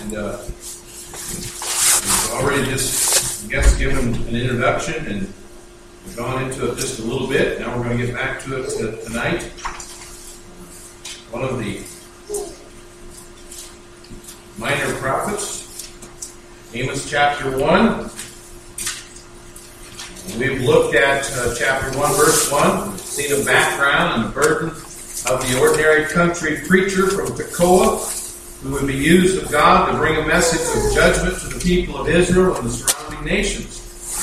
And we've already just, I guess, given an introduction, and we've gone into it just a little bit. Now we're going to get back to it tonight. One of the minor prophets, Amos chapter 1. We've looked at chapter 1, verse 1. We've seen a background and the burden of the ordinary country preacher from Tekoa, who would be used of God to bring a message of judgment to the people of Israel and the surrounding nations.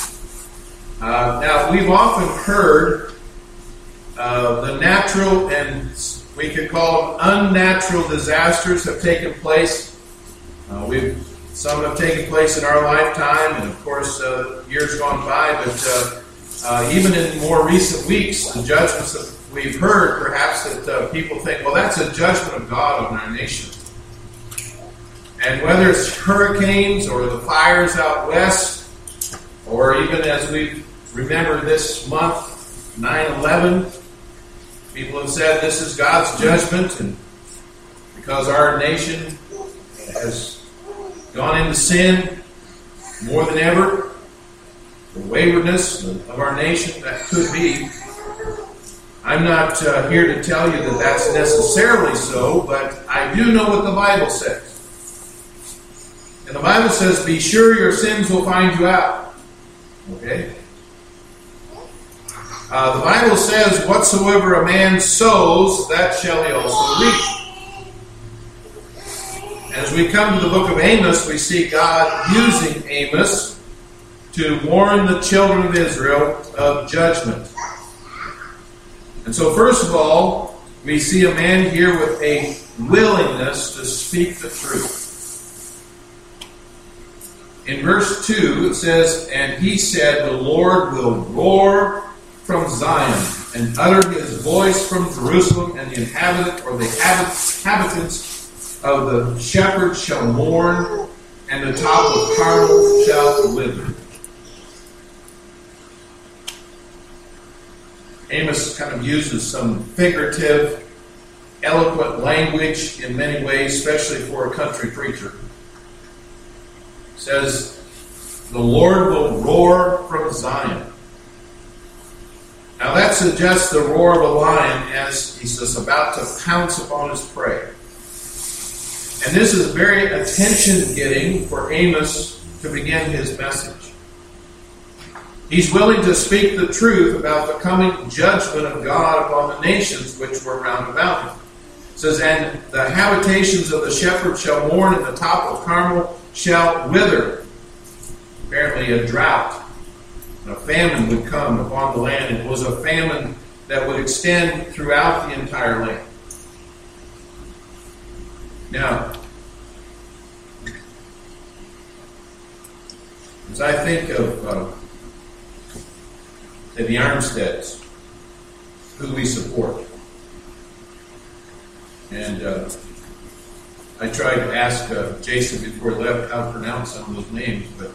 Now, we've often heard the natural and we could call them unnatural disasters have taken place. Some have taken place in our lifetime, and of course, years gone by. But even in more recent weeks, the judgments that we've heard, perhaps that people think, well, that's a judgment of God on our nation. And whether it's hurricanes or the fires out west, or even as we remember this month, 9/11, people have said this is God's judgment, and because our nation has gone into sin more than ever, the waywardness of our nation, that could be. I'm not here to tell you that that's necessarily so, but I do know what the Bible says. And the Bible says, be sure your sins will find you out. Okay? The Bible says, whatsoever a man sows, that shall he also reap. As we come to the book of Amos, we see God using Amos to warn the children of Israel of judgment. And so first of all, we see a man here with a willingness to speak the truth. In verse 2, it says, and he said, the Lord will roar from Zion and utter his voice from Jerusalem, and the inhabitants of the shepherd shall mourn, and the top of Carmel shall wither. Amos kind of uses some figurative, eloquent language in many ways, especially for a country preacher. He says, the Lord will roar from Zion. Now that suggests the roar of a lion as he's just about to pounce upon his prey. And this is very attention-getting for Amos to begin his message. He's willing to speak the truth about the coming judgment of God upon the nations which were round about him. It says, and the habitations of the shepherd shall mourn, and the top of Carmel shall wither. Apparently a drought, a famine would come upon the land. It was a famine that would extend throughout the entire land. Now, as I think of the Armsteads, who we support, and I tried to ask Jason before he left how to pronounce some of those names, but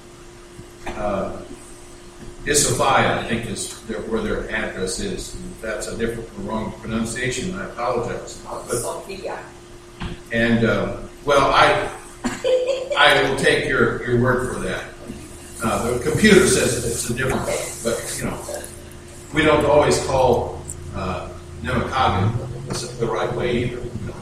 Issaphia, I think, is where their address is. If that's a different or wrong pronunciation, I apologize. And, I will take your word for that. The computer says it's a different one, but, we don't always call Nemakagan the right way either.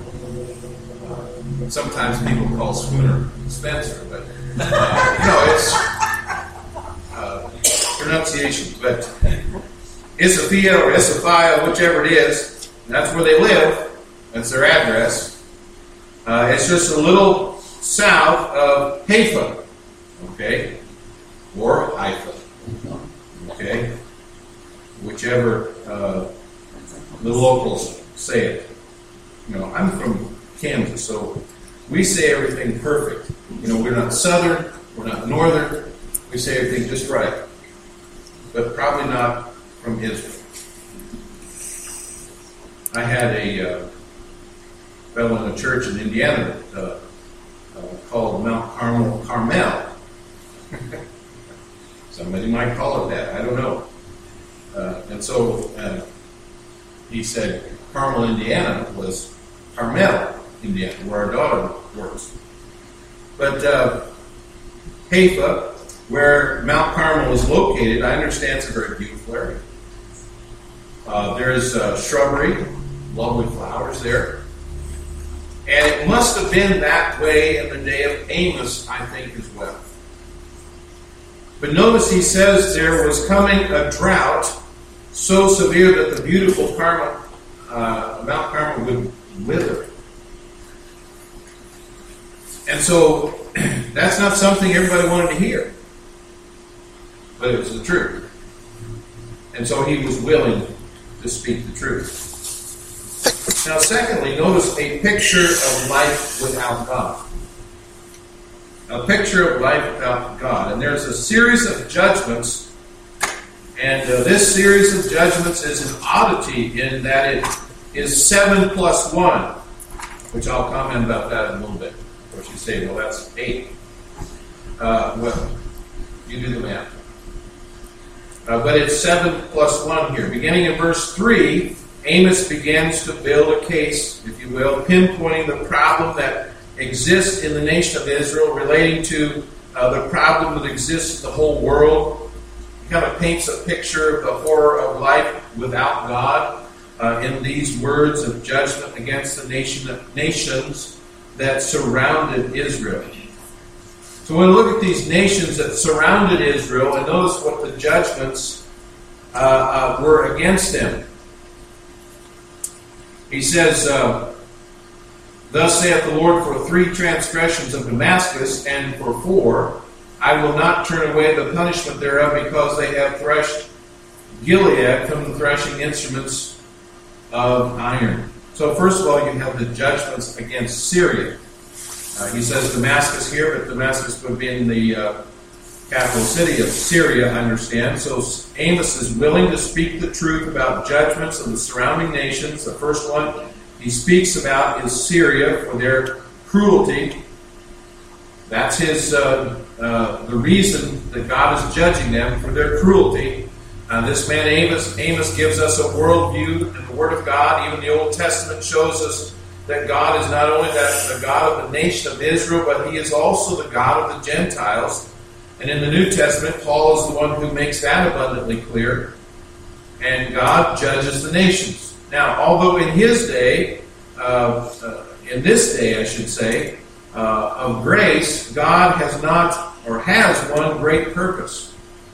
Sometimes people call Schooner Spencer, but, it's pronunciation. But Issaphia or Issaphia, whichever it is, that's where they live. That's their address. It's just a little south of Haifa, okay, or Haifa, okay, whichever the locals say it. I'm from Kansas, so we say everything perfect. We're not southern, we're not northern. We say everything just right, but probably not from Israel. I had a fellow in a church in Indiana called Mount Carmel. Somebody might call it that. I don't know. And so he said Carmel, Indiana was Carmel, Indiana, where our daughter works. But Haifa, where Mount Carmel is located, I understand it's a very beautiful area. There's shrubbery, lovely flowers there. And it must have been that way in the day of Amos, I think, as well. But notice he says there was coming a drought so severe that the beautiful Mount Carmel would wither. And so that's not something everybody wanted to hear. But it was the truth. And so he was willing to speak the truth. Now, secondly, notice a picture of life without God. A picture of life without God. And there's a series of judgments. And this series of judgments is an oddity in that it is 7 plus 1. Which I'll comment about that in a little bit. Of course, you say, well, that's 8. Well, you do the math. But it's 7 plus 1 here. Beginning in verse 3, Amos begins to build a case, if you will, pinpointing the problem that exists in the nation of Israel, relating to the problem that exists in the whole world. He kind of paints a picture of the horror of life without God in these words of judgment against the nations that surrounded Israel. So when we look at these nations that surrounded Israel, and notice what the judgments were against them. He says, Thus saith the Lord, for 3 transgressions of Damascus, and for 4, I will not turn away the punishment thereof, because they have threshed Gilead from the threshing instruments of iron. So first of all, you have the judgments against Syria. He says Damascus here, but Damascus would be in the capital city of Syria, I understand. So Amos is willing to speak the truth about judgments of the surrounding nations. The first one he speaks about is Syria for their cruelty. That's the reason that God is judging them, for their cruelty. This man Amos gives us a worldview in the Word of God. Even the Old Testament shows us that God is not only the God of the nation of Israel, but He is also the God of the Gentiles. And in the New Testament, Paul is the one who makes that abundantly clear. And God judges the nations. Now, although in His day, in this day I should say, of grace, God has not, or has one great purpose.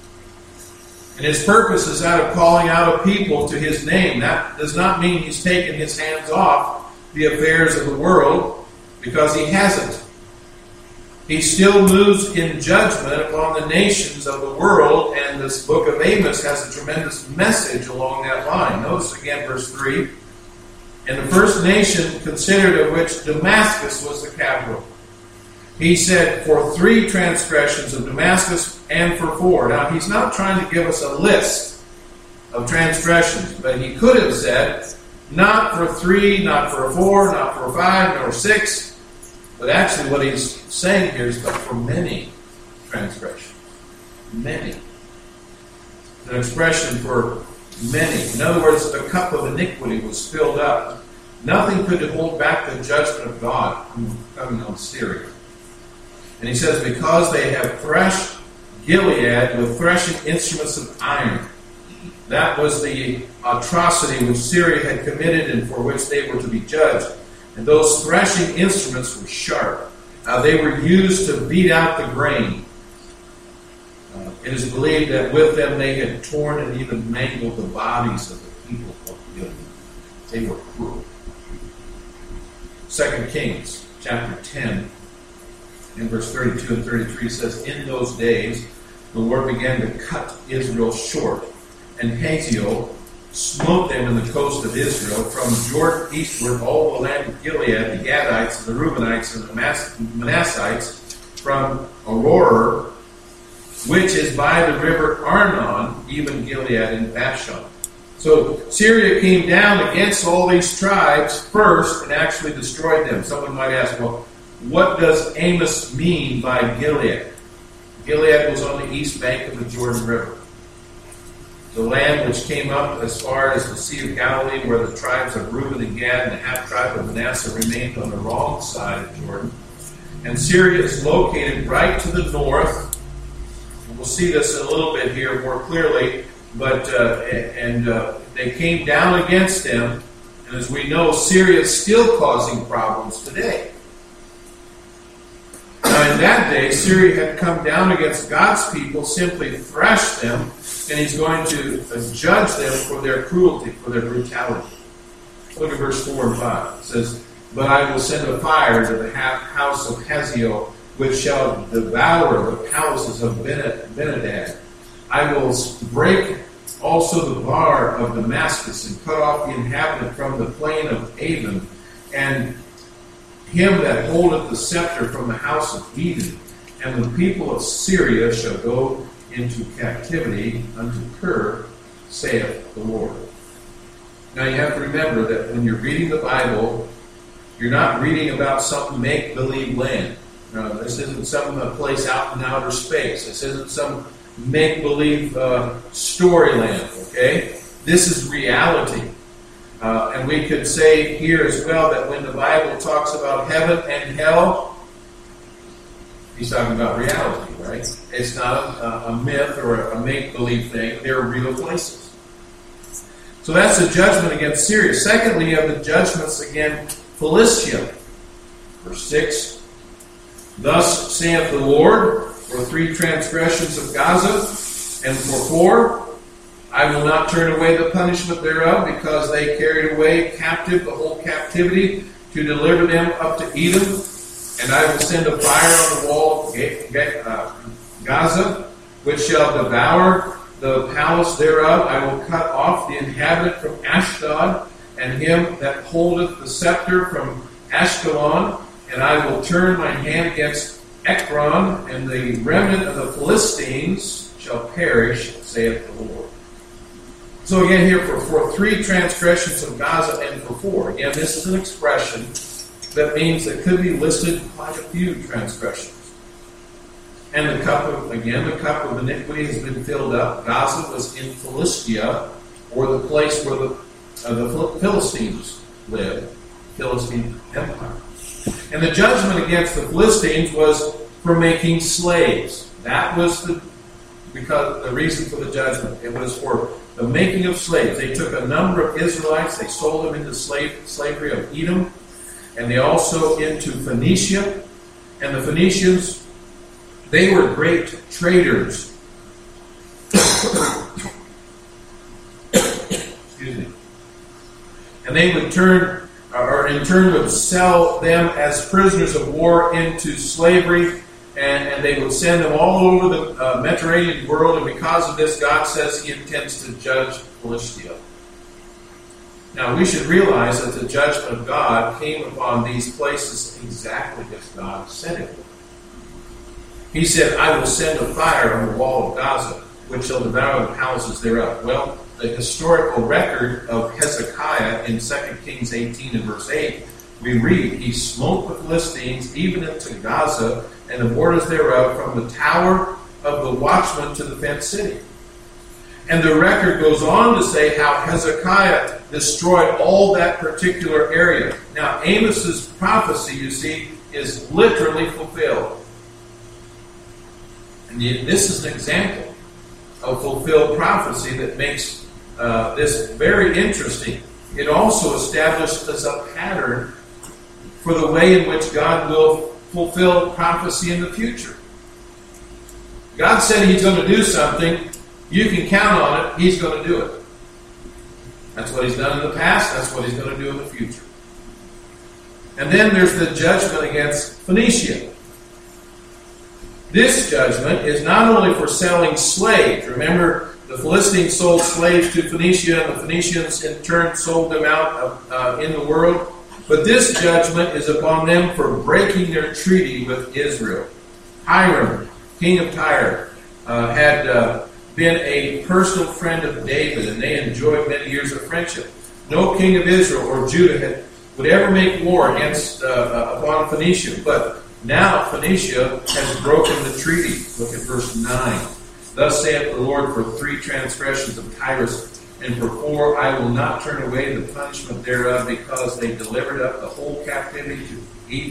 And His purpose is that of calling out a people to His name. That does not mean He's taken His hands off the affairs of the world, because He hasn't. He still moves in judgment upon the nations of the world, and this book of Amos has a tremendous message along that line. Notice again verse 3. And the first nation considered, of which Damascus was the capital. He said, for 3 transgressions of Damascus, and for 4. Now, he's not trying to give us a list of transgressions, but he could have said, not for 3, not for 4, not for 5, nor 6. But actually what he's saying here is, but for many transgressions. Many. It's an expression for many. In other words, the cup of iniquity was filled up. Nothing could hold back the judgment of God coming on Syria. And he says, because they have threshed Gilead with threshing instruments of iron. That was the atrocity which Syria had committed and for which they were to be judged. And those threshing instruments were sharp. They were used to beat out the grain. It is believed that with them they had torn and even mangled the bodies of the people of Gilead. They were cruel. 2 Kings chapter 10 in verse 32 and 33 says, in those days the Lord began to cut Israel short, and Hazael smote them in the coast of Israel, from Jordan eastward, all the land of Gilead, the Gadites, and the Reubenites, and the Manassites, from Aroer, which is by the river Arnon, even Gilead and Bashan. So Syria came down against all these tribes first and actually destroyed them. Someone might ask, well, what does Amos mean by Gilead? Gilead was on the east bank of the Jordan River. The land which came up as far as the Sea of Galilee, where the tribes of Reuben and Gad and the half-tribe of Manasseh remained on the wrong side of Jordan. And Syria is located right to the north. We'll see this in a little bit here more clearly. But they came down against them. And as we know, Syria is still causing problems today. Now, in that day, Syria had come down against God's people, simply thrashed them, and he's going to judge them for their cruelty, for their brutality. Look at verse 4 and 5. It says, "But I will send a fire to the house of Hazael, which shall devour the palaces of Benadad. I will break also the bar of Damascus, and cut off the inhabitant from the plain of Avon, and him that holdeth the scepter from the house of Eden. And the people of Syria shall go into captivity unto Kir, saith the Lord." Now you have to remember that when you're reading the Bible, you're not reading about some make-believe land. No, this isn't some place out in outer space. This isn't some make-believe storyland, okay? This is reality. And we could say here as well that when the Bible talks about heaven and hell, he's talking about reality, right? It's not a myth or a make-believe thing. They're real places. So that's the judgment against Syria. Secondly, you have the judgments against Philistia. Verse 6, "Thus saith the Lord, for 3 transgressions of Gaza, and for 4, I will not turn away the punishment thereof, because they carried away captive the whole captivity, to deliver them up to Edom. And I will send a fire on the wall of Gaza, which shall devour the palace thereof. I will cut off the inhabitant from Ashdod, and him that holdeth the scepter from Ashkelon. And I will turn my hand against Ekron, and the remnant of the Philistines shall perish, saith the Lord." So again here for 3 transgressions of Gaza, and for 4. Again, this is an expression that means it could be listed quite a few transgressions. And the cup of iniquity has been filled up. Gaza was in Philistia, or the place where the Philistines lived, Philistine Empire. And the judgment against the Philistines was for making slaves. That was the reason for the judgment. It was for the making of slaves. They took a number of Israelites, they sold them into slavery of Edom, and they also into Phoenicia. And the Phoenicians, they were great traders. Excuse me. And they would in turn would sell them as prisoners of war into slavery, and they would send them all over the Mediterranean world, and because of this, God says he intends to judge Philistia. Now, we should realize that the judgment of God came upon these places exactly as God said it would. He said, "I will send a fire on the wall of Gaza, which shall devour the houses thereof." Well, the historical record of Hezekiah in 2 Kings 18 and verse 8, we read, "He smote the Philistines even into Gaza, and the borders thereof, from the tower of the watchman to the fenced city." And the record goes on to say how Hezekiah destroyed all that particular area. Now, Amos's prophecy, you see, is literally fulfilled. And this is an example of fulfilled prophecy that makes this very interesting. It also establishes a pattern for the way in which God will fulfill prophecy in the future. God said he's going to do something. You can count on it. He's going to do it. That's what he's done in the past. That's what he's going to do in the future. And then there's the judgment against Phoenicia. This judgment is not only for selling slaves. Remember, the Philistines sold slaves to Phoenicia, and the Phoenicians in turn sold them out in the world. But this judgment is upon them for breaking their treaty with Israel. Hiram, king of Tyre, had been a personal friend of David, and they enjoyed many years of friendship. No king of Israel or Judah would ever make war upon Phoenicia, but now Phoenicia has broken the treaty. Look at verse 9. "Thus saith the Lord, for 3 transgressions of Tyrus, and for 4 I will not turn away the punishment thereof, because they delivered up the whole captivity to Edom,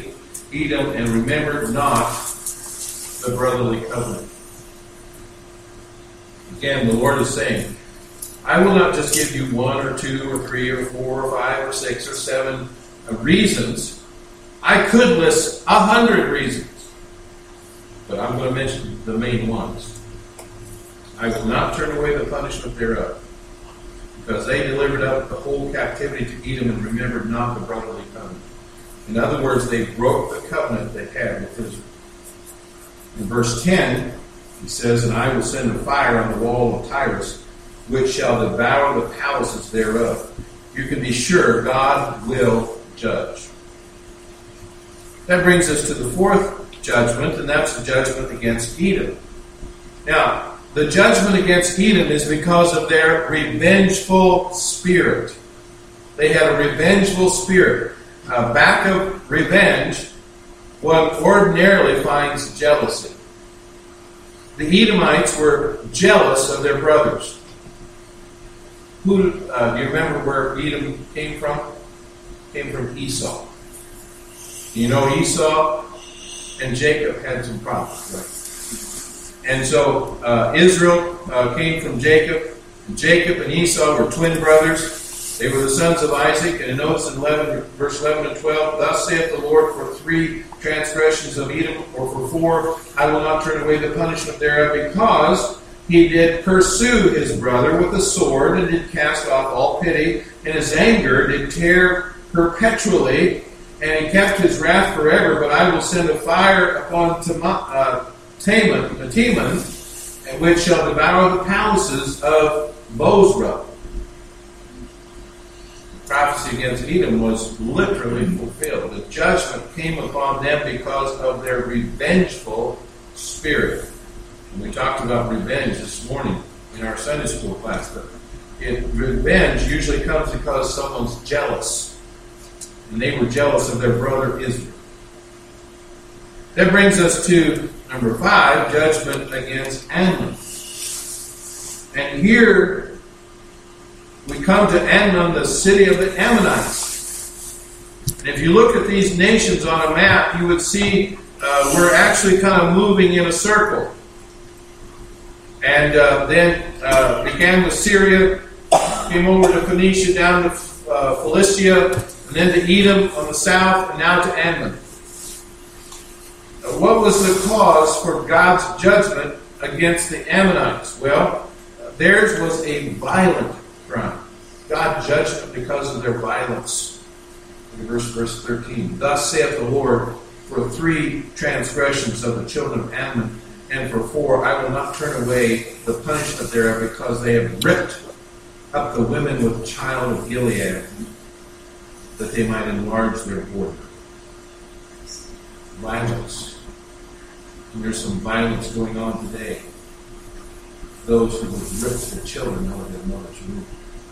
Edom and remembered not the brotherly covenant. Again, the Lord is saying, I will not just give you 1 or 2 or 3 or 4 or 5 or 6 or 7 reasons. I could list 100 reasons, but I'm going to mention the main ones. I will not turn away the punishment thereof, because they delivered up the whole captivity to Edom and remembered not the brotherly covenant. In other words, they broke the covenant they had with Israel. In verse 10, he says, and I will send a fire on the wall of Tyrus, which shall devour the palaces thereof. You can be sure God will judge. That brings us to the fourth judgment, and that's the judgment against Edom. Now, the judgment against Edom is because of their revengeful spirit. They had a revengeful spirit. Back of revenge, one ordinarily finds jealousy. The Edomites were jealous of their brothers. Do you remember where Edom came from? Came from Esau. You know, Esau and Jacob had some problems, right? And so Israel came from Jacob. And Jacob and Esau were twin brothers. They were the sons of Isaac. And it notes in verse 11 and 12, thus saith the Lord, for 3 transgressions of Edom, or for 4, I will not turn away the punishment thereof, because he did pursue his brother with a sword, and did cast off all pity, and his anger did tear perpetually, and he kept his wrath forever. But I will send a fire upon Teman, which shall devour the palaces of Bozrah. The prophecy against Edom was literally fulfilled. The judgment came upon them because of their revengeful spirit. And we talked about revenge this morning in our Sunday school class. But revenge usually comes because someone's jealous. And they were jealous of their brother Israel. That brings us to number 5, judgment against Ammon. And here we come to Ammon, the city of the Ammonites. And if you look at these nations on a map, you would see we're actually kind of moving in a circle. And then began with Syria, came over to Phoenicia, down to Philistia, and then to Edom on the south, and now to Ammon. What was the cause for God's judgment against the Ammonites? Well, theirs was a violent crime. God judged them because of their violence. In verse 13, thus saith the Lord, for 3 transgressions of the children of Ammon, and for 4, I will not turn away the punishment thereof, because they have ripped up the women with child of Gilead, that they might enlarge their border. Violence. And there's some violence going on today. Those who would rip the children out of their mother's womb.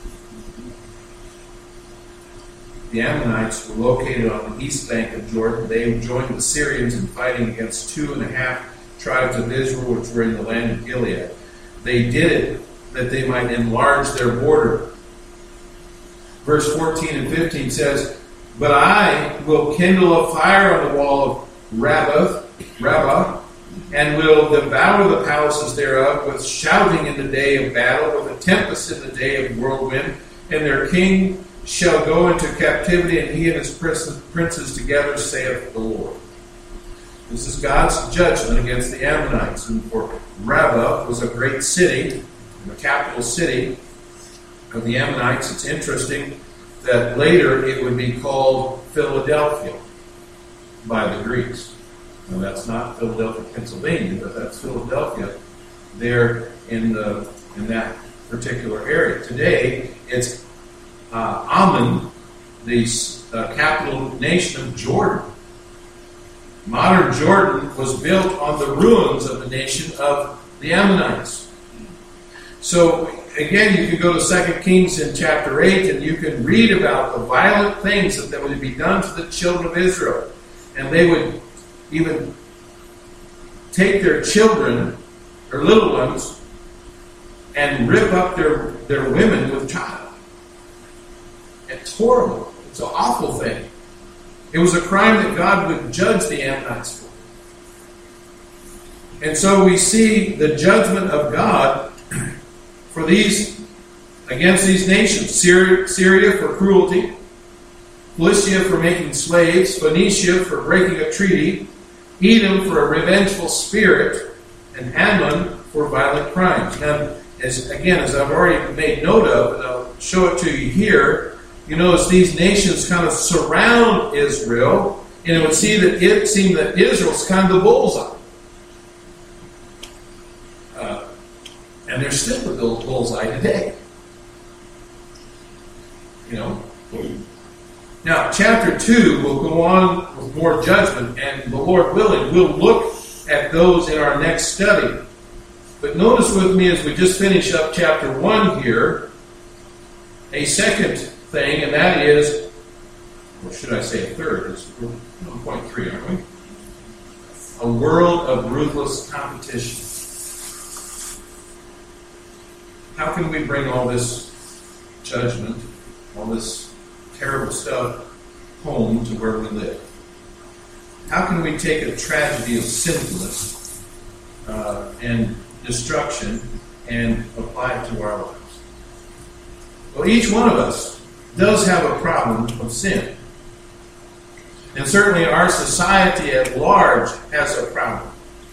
The Ammonites were located on the east bank of Jordan. They joined the Syrians in fighting against 2.5 tribes of Israel, which were in the land of Gilead. They did it that they might enlarge their border. Verse 14 and 15 says, but I will kindle a fire on the wall of Rabbah, and will devour the palaces thereof with shouting in the day of battle, with a tempest in the day of whirlwind, and their king shall go into captivity, and he and his princes together, saith the Lord. This is God's judgment against the Ammonites. And for Rabbah was a great city, the capital city of the Ammonites. It's interesting that later it would be called Philadelphia by the Greeks. Now that's not Philadelphia, Pennsylvania, but that's Philadelphia there in that particular area. Today it's Amman, the capital nation of Jordan. Modern Jordan was built on the ruins of the nation of the Ammonites. So, again, you can go to 2 Kings in chapter 8, and you can read about the violent things that would be done to the children of Israel. And they would even take their children, their little ones, and rip up their women with child. It's horrible. It's an awful thing. It was a crime that God would judge the Ammonites for. And so we see the judgment of God for against these nations. Syria for cruelty, Philistia for making slaves, Phoenicia for breaking a treaty, Edom for a revengeful spirit, and Ammon for violent crimes. Now, as I've already made note of, and I'll show it to you here, you notice these nations kind of surround Israel, and it would seem that Israel's kind of the bullseye. And they're still the bullseye today. Now, chapter 2 will go on with more judgment, and the Lord willing, we'll look at those in our next study. But notice with me as we just finish up chapter 1 here, a second thing, and that is, or should I say a third? It's 1.3, aren't we? A world of ruthless competition. How can we bring all this judgment, all this terrible stuff home to where we live? How can we take a tragedy of sinfulness and destruction and apply it to our lives? Well, each one of us does have a problem of sin. And certainly our society at large has a problem.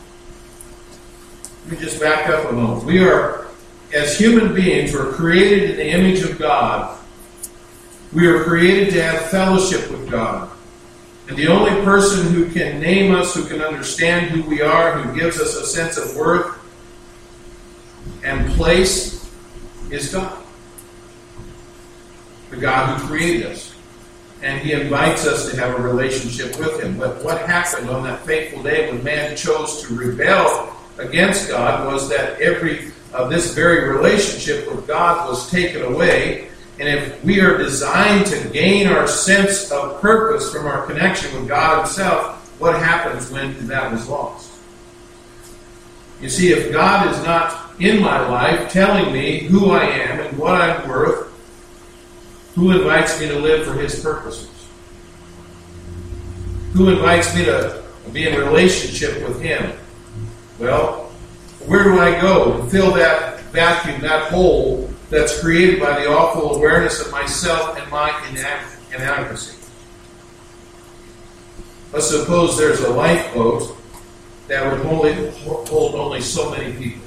Let me just back up a moment. We are, as human beings, we're created in the image of God. We are created to have fellowship with God. And the only person who can name us, who can understand who we are, who gives us a sense of worth and place, is God. The God who created us. And He invites us to have a relationship with Him. But what happened on that fateful day when man chose to rebel against God was that this very relationship with God was taken away. And if we are designed to gain our sense of purpose from our connection with God Himself, what happens when that was lost? You see, if God is not in my life telling me who I am and what I'm worth, who invites me to live for His purposes? Who invites me to be in relationship with Him? Well, where do I go to fill that vacuum, that hole that's created by the awful awareness of myself and my inadequacy? Let's suppose there's a lifeboat that would hold only so many people.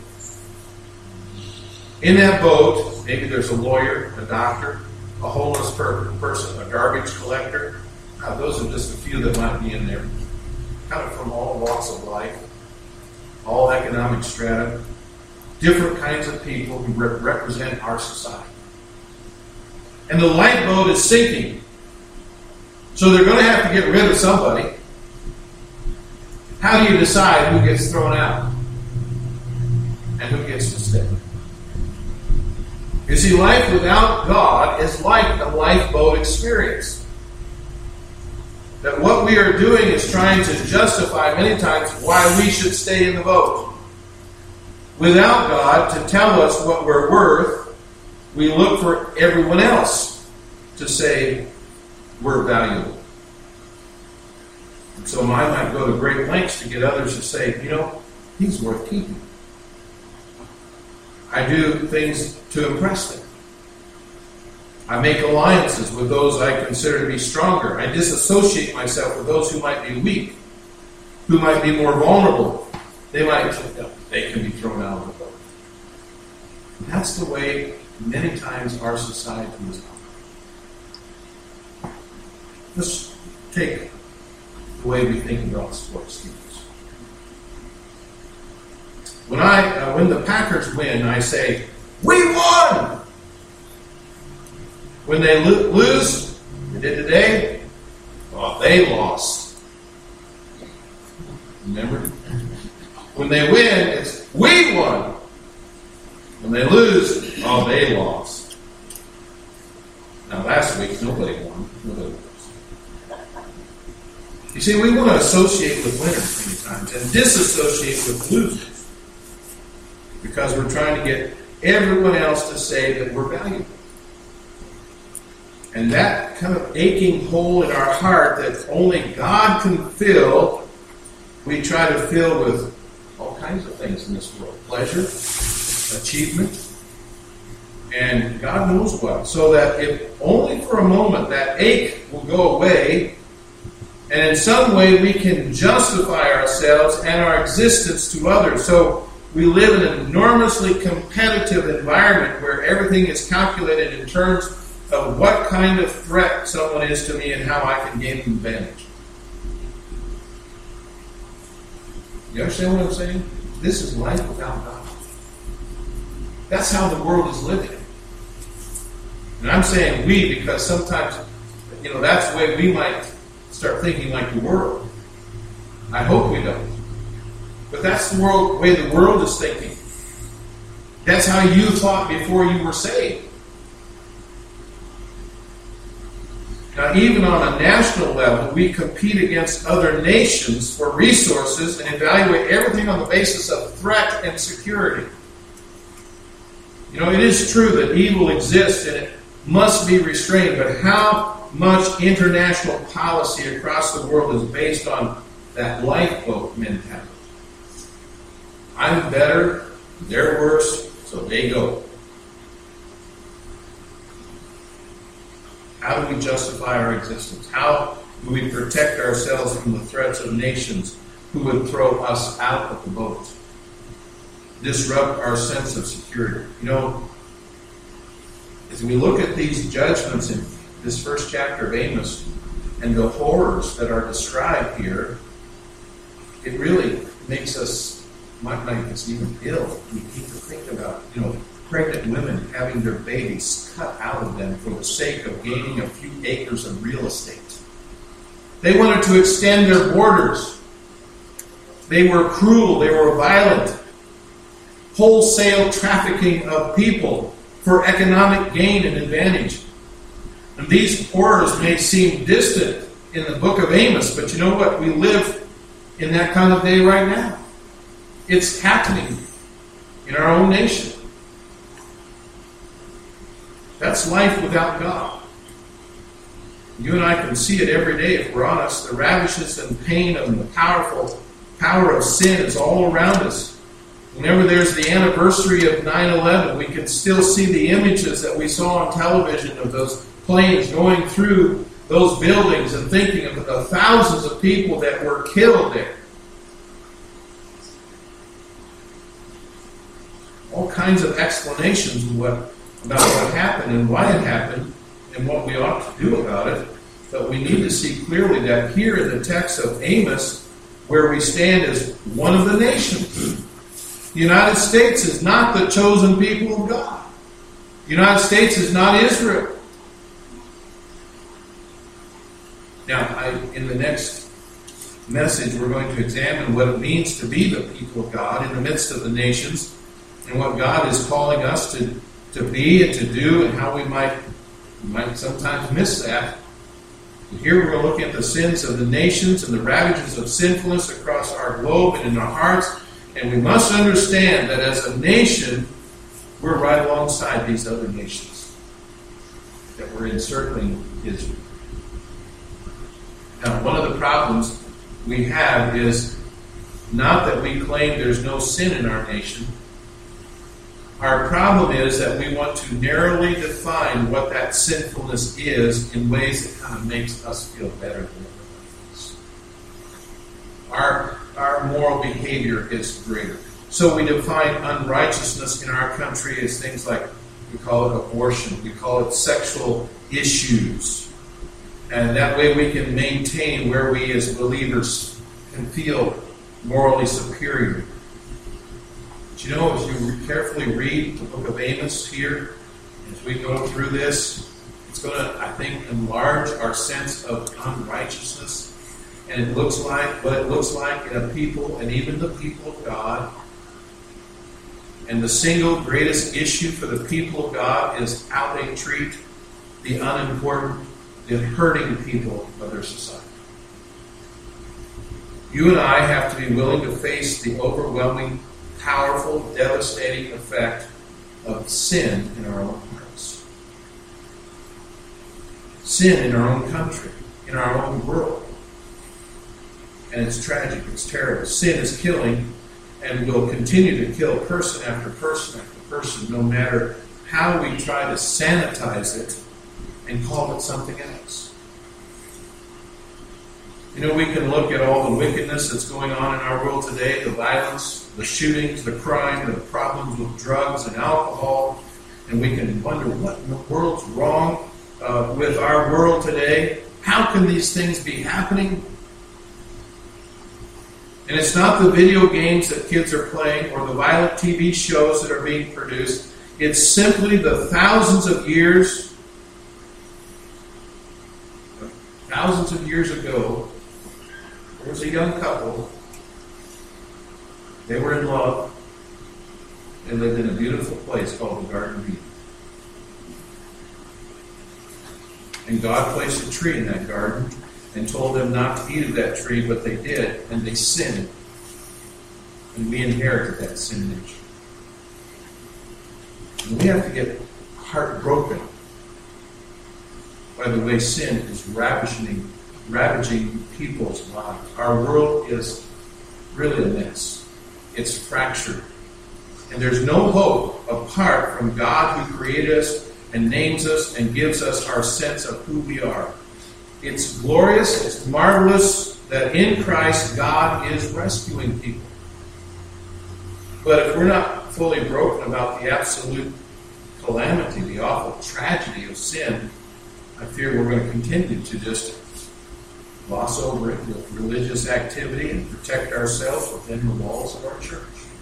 In that boat, maybe there's a lawyer, a doctor, a homeless person, a garbage collector. Those are just a few that might be in there. Kind of from all walks of life, all economic strata, different kinds of people who represent our society. And the lifeboat is sinking. So they're going to have to get rid of somebody. How do you decide who gets thrown out and who gets to stay? You see, life without God is like a lifeboat experience. That what we are doing is trying to justify many times why we should stay in the boat. Without God to tell us what we're worth, we look for everyone else to say we're valuable. And so I might go to great lengths to get others to say, he's worth keeping. I do things to impress them. I make alliances with those I consider to be stronger. I disassociate myself with those who might be weak, who might be more vulnerable. They can be thrown out of the boat. And that's the way many times our society is. Let's take the way we think about sports teams. When the Packers win, I say, "We won!" When they lose, they did today, they lost. Remember? When they win, it's, "We won!" When they lose, they lost. Now, last week, nobody won. Nobody lost. You see, we want to associate with winners many times and disassociate with losers. Because we're trying to get everyone else to say that we're valuable. And that kind of aching hole in our heart that only God can fill, we try to fill with all kinds of things in this world. Pleasure, achievement, and God knows what. So that if only for a moment that ache will go away, and in some way we can justify ourselves and our existence to others. So we live in an enormously competitive environment where everything is calculated in terms of what kind of threat someone is to me and how I can gain an advantage. You understand what I'm saying? This is life without God. That's how the world is living. And I'm saying we because sometimes, that's the way we might start thinking like the world. I hope we don't. But that's the way the world is thinking. That's how you thought before you were saved. Now, even on a national level, we compete against other nations for resources and evaluate everything on the basis of threat and security. It is true that evil exists and it must be restrained, but how much international policy across the world is based on that lifeboat mentality? I'm better, they're worse, so they go. How do we justify our existence? How do we protect ourselves from the threats of nations who would throw us out of the boat? Disrupt our sense of security. As we look at these judgments in this first chapter of Amos and the horrors that are described here, it really might make us even ill. We need to think about, pregnant women having their babies cut out of them for the sake of gaining a few acres of real estate. They wanted to extend their borders. They were cruel. They were violent. Wholesale trafficking of people for economic gain and advantage. And these horrors may seem distant in the book of Amos, but you know what? We live in that kind of day right now. It's happening in our own nation. That's life without God. You and I can see it every day if we're honest. The ravages and pain and the powerful power of sin is all around us. Whenever there's the anniversary of 9/11, we can still see the images that we saw on television of those planes going through those buildings and thinking of the thousands of people that were killed there. All kinds of explanations about what happened and why it happened and what we ought to do about it. But we need to see clearly that here in the text of Amos, where we stand as one of the nations. The United States is not the chosen people of God. The United States is not Israel. Now, in the next message, we're going to examine what it means to be the people of God in the midst of the nations and what God is calling us to be and to do and how we might sometimes miss that. And here we're going to look at the sins of the nations and the ravages of sinfulness across our globe and in our hearts. And we must understand that as a nation, we're right alongside these other nations that we're encircling Israel. Now, one of the problems we have is not that we claim there's no sin in our nation. Our problem is that we want to narrowly define what that sinfulness is in ways that kind of makes us feel better than everybody else. Our moral behavior is greater. So we define unrighteousness in our country as things like, we call it abortion, we call it sexual issues. And that way we can maintain where we as believers can feel morally superior. But you know, as you carefully read the book of Amos here, as we go through this, it's going to, I think, enlarge our sense of unrighteousness. And it looks like what it looks like in a people, and even the people of God. And the single greatest issue for the people of God is how they treat the unimportant, the hurting people of their society. You and I have to be willing to face the overwhelming, powerful, devastating effect of sin in our own hearts. sin in our own country, in our own world. And it's tragic, it's terrible. Sin is killing and will continue to kill person after person after person, no matter how we try to sanitize it and call it something else. You know, we can look at all the wickedness that's going on in our world today, the violence, the shootings, the crime, the problems with drugs and alcohol, and we can wonder what in the world's wrong with our world today. How can these things be happening? And it's not the video games that kids are playing or the violent TV shows that are being produced. It's simply the thousands of years ago, there was a young couple. They were in love. They lived in a beautiful place called the Garden of Eden. And God placed a tree in that garden and told them not to eat of that tree, but they did, and they sinned. And we inherited that sin nature. And we have to get heartbroken by the way sin is ravaging people's lives. Our world is really a mess. It's fractured. And there's no hope apart from God who created us and names us and gives us our sense of who we are. It's glorious, it's marvelous that in Christ God is rescuing people. But if we're not fully broken about the absolute calamity, the awful tragedy of sin, I fear we're going to continue to just gloss over it with religious activity and protect ourselves within the walls of our church.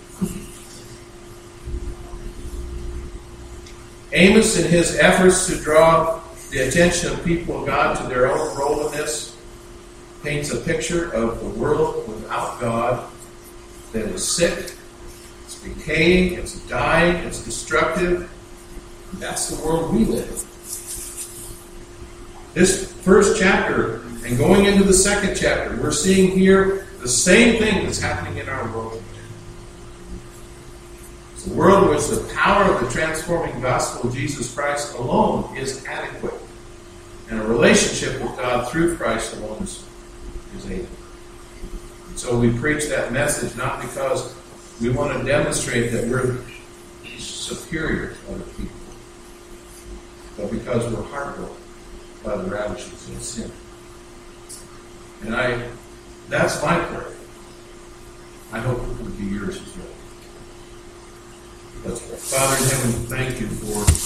Amos, in his efforts to draw the attention of people of God to their own role in this, paints a picture of the world without God that is sick, it's decaying, it's dying, it's destructive. That's the world we live in. This first chapter, and going into the second chapter, we're seeing here the same thing that's happening in our world today. It's a world in which the power of the transforming gospel of Jesus Christ alone is adequate. And a relationship with God through Christ alone is able. And so we preach that message not because we want to demonstrate that we're superior to other people, but because we're heartbroken by the ravages of sin. And that's my prayer. I hope it would be yours as well. Let's pray. Father in heaven, thank you for